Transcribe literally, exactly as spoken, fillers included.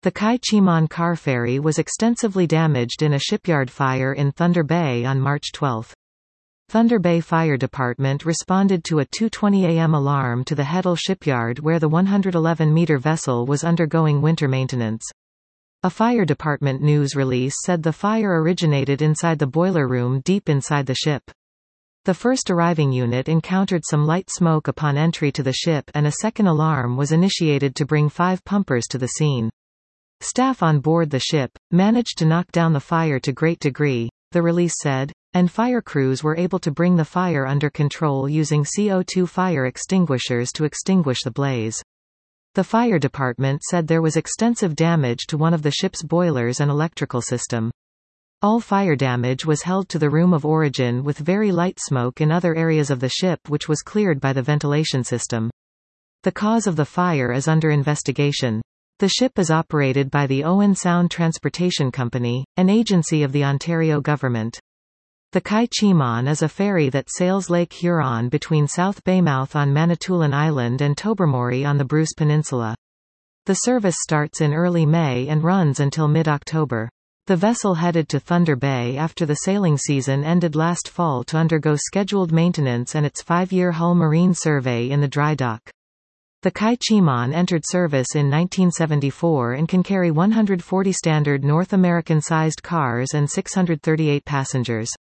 The Kai Chi-mon car ferry was extensively damaged in a shipyard fire in Thunder Bay on March twelfth. Thunder Bay Fire Department responded to a two twenty a m alarm to the Heddle shipyard where the one hundred eleven meter vessel was undergoing winter maintenance. A fire department news release said the fire originated inside the boiler room deep inside the ship. The first arriving unit encountered some light smoke upon entry to the ship and a second alarm was initiated to bring five pumpers to the scene. Staff on board the ship managed to knock down the fire to great degree, the release said, and fire crews were able to bring the fire under control using C O two fire extinguishers to extinguish the blaze. The fire department said there was extensive damage to one of the ship's boilers and electrical system. All fire damage was held to the room of origin with very light smoke in other areas of the ship which was cleared by the ventilation system. The cause of the fire is under investigation. The ship is operated by the Owen Sound Transportation Company, an agency of the Ontario government. The Kai Chi-mon is a ferry that sails Lake Huron between South Baymouth on Manitoulin Island and Tobermory on the Bruce Peninsula. The service starts in early May and runs until mid-October. The vessel headed to Thunder Bay after the sailing season ended last fall to undergo scheduled maintenance and its five-year Hull Marine Survey in the dry dock. The Kai Chi-mon entered service in nineteen seventy-four and can carry one hundred forty standard North American-sized cars and six hundred thirty-eight passengers.